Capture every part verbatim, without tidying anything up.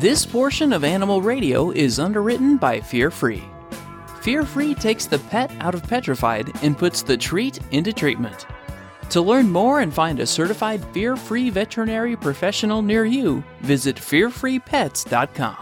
This portion of Animal Radio is underwritten by Fear Free. Fear Free takes the pet out of petrified and puts the treat into treatment. To learn more and find a certified fear-free veterinary professional near you, visit fear free pets dot com.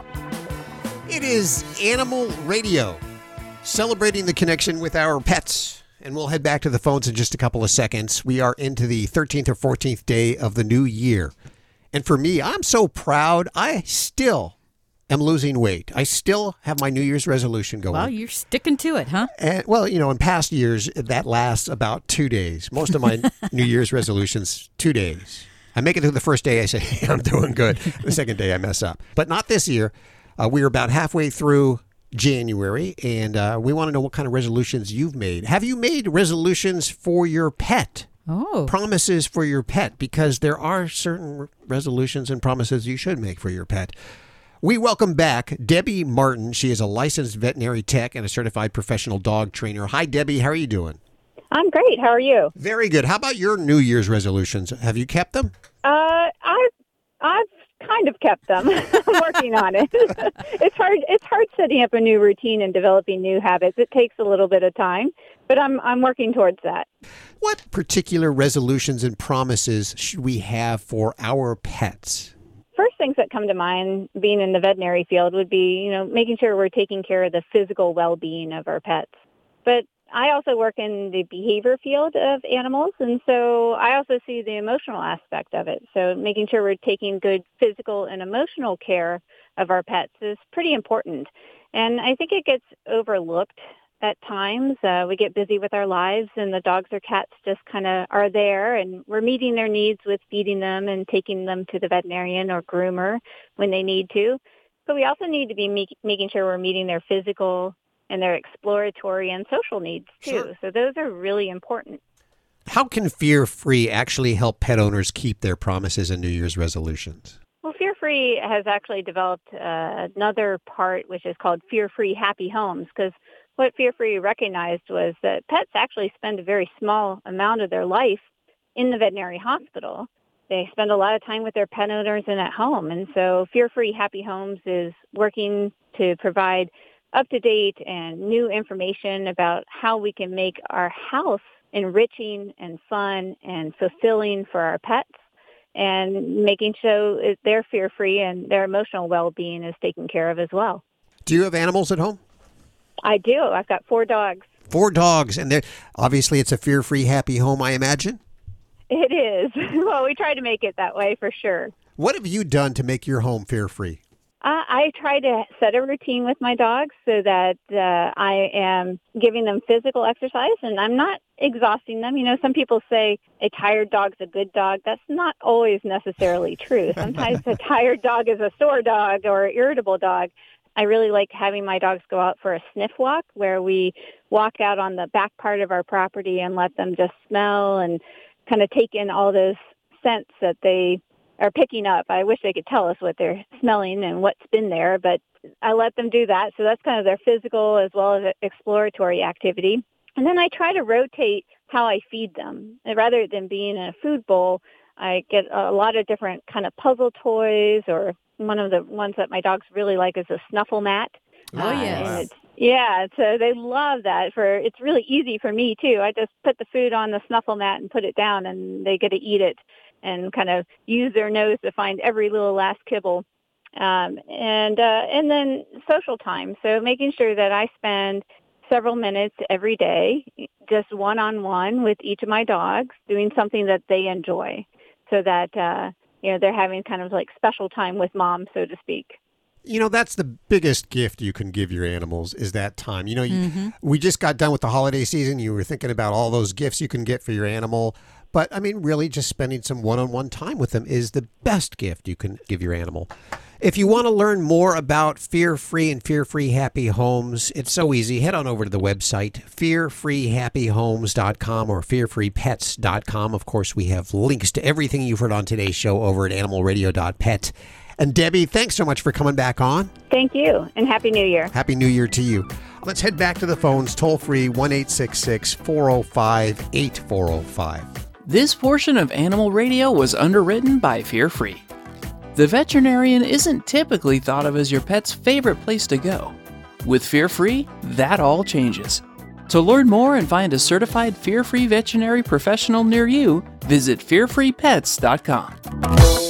It is Animal Radio, celebrating the connection with our pets. And we'll head back to the phones in just a couple of seconds. We are into the thirteenth or fourteenth day of the new year. And for me, I'm so proud. I still am losing weight. I still have my New Year's resolution going. Well, you're sticking to it, huh? And, well, you know, in past years, that lasts about two days. Most of my New Year's resolutions, two days. I make it through the first day. I say, hey, I'm doing good. The second day, I mess up. But not this year. Uh, we're about halfway through January, and uh, we want to know what kind of resolutions you've made. Have you made resolutions for your pet? Oh. Promises for your pet, because there are certain resolutions and promises you should make for your pet. We welcome back Debbie Martin. She is a licensed veterinary tech and a certified professional dog trainer. Hi, Debbie. How are you doing? I'm great. How are you? Very good. How about your New Year's resolutions? Have you kept them? Uh, I've I've kind of kept them. I'm working on it. It's hard. It's hard setting up a new routine and developing new habits. It takes a little bit of time, but I'm I'm working towards that. What particular resolutions and promises should we have for our pets? First things that come to mind, being in the veterinary field, would be, you know, making sure we're taking care of the physical well-being of our pets. But I also work in the behavior field of animals, and so I also see the emotional aspect of it. So making sure we're taking good physical and emotional care of our pets is pretty important. And I think it gets overlooked at times. Uh, we get busy with our lives, and the dogs or cats just kind of are there, and we're meeting their needs with feeding them and taking them to the veterinarian or groomer when they need to. But we also need to be me- making sure we're meeting their physical and their exploratory and social needs, too. Sure. So those are really important. How can Fear Free actually help pet owners keep their promises and New Year's resolutions? Well, Fear Free has actually developed uh, another part, which is called Fear Free Happy Homes, because what Fear Free recognized was that pets actually spend a very small amount of their life in the veterinary hospital. They spend a lot of time with their pet owners and at home. And so Fear Free Happy Homes is working to provide up-to-date and new information about how we can make our house enriching and fun and fulfilling for our pets, and making sure they're fear-free and their emotional well-being is taken care of as well. Do you have animals at home? I do. I've got four dogs. Four dogs, and they're obviously it's a fear-free, happy home, I imagine? It is. Well, we try to make it that way for sure. What have you done to make your home fear-free? Uh, I try to set a routine with my dogs so that uh, I am giving them physical exercise, and I'm not exhausting them. You know, some people say a tired dog's a good dog. That's not always necessarily true. Sometimes a tired dog is a sore dog or an irritable dog. I really like having my dogs go out for a sniff walk, where we walk out on the back part of our property and let them just smell and kind of take in all those scents that they are picking up. I wish they could tell us what they're smelling and what's been there, but I let them do that. So that's kind of their physical as well as exploratory activity. And then I try to rotate how I feed them. And rather than being in a food bowl, I get a lot of different kind of puzzle toys, or one of the ones that my dogs really like is a snuffle mat. Oh, yes. Uh, it's, yeah, so they love that. For it's really easy for me, too. I just put the food on the snuffle mat and put it down, and they get to eat it and kind of use their nose to find every little last kibble. Um, and uh, and then social time. So making sure that I spend several minutes every day, just one-on-one with each of my dogs, doing something that they enjoy, so that uh, you know, they're having kind of like special time with mom, so to speak. You know, that's the biggest gift you can give your animals, is that time. You know, you, Mm-hmm. we just got done with the holiday season. You were thinking about all those gifts you can get for your animal. But, I mean, really just spending some one-on-one time with them is the best gift you can give your animal. If you want to learn more about Fear-Free and Fear-Free Happy Homes, it's so easy. Head on over to the website, fear free happy homes dot com or fear free pets dot com. Of course, we have links to everything you've heard on today's show over at animal radio dot pet. And Debbie, thanks so much for coming back on. Thank you, and Happy New Year. Happy New Year to you. Let's head back to the phones, toll-free, one eight six six, four oh five, eight four oh five. This portion of Animal Radio was underwritten by Fear Free. The veterinarian isn't typically thought of as your pet's favorite place to go. With Fear Free, that all changes. To learn more and find a certified fear-free veterinary professional near you, visit fear free pets dot com.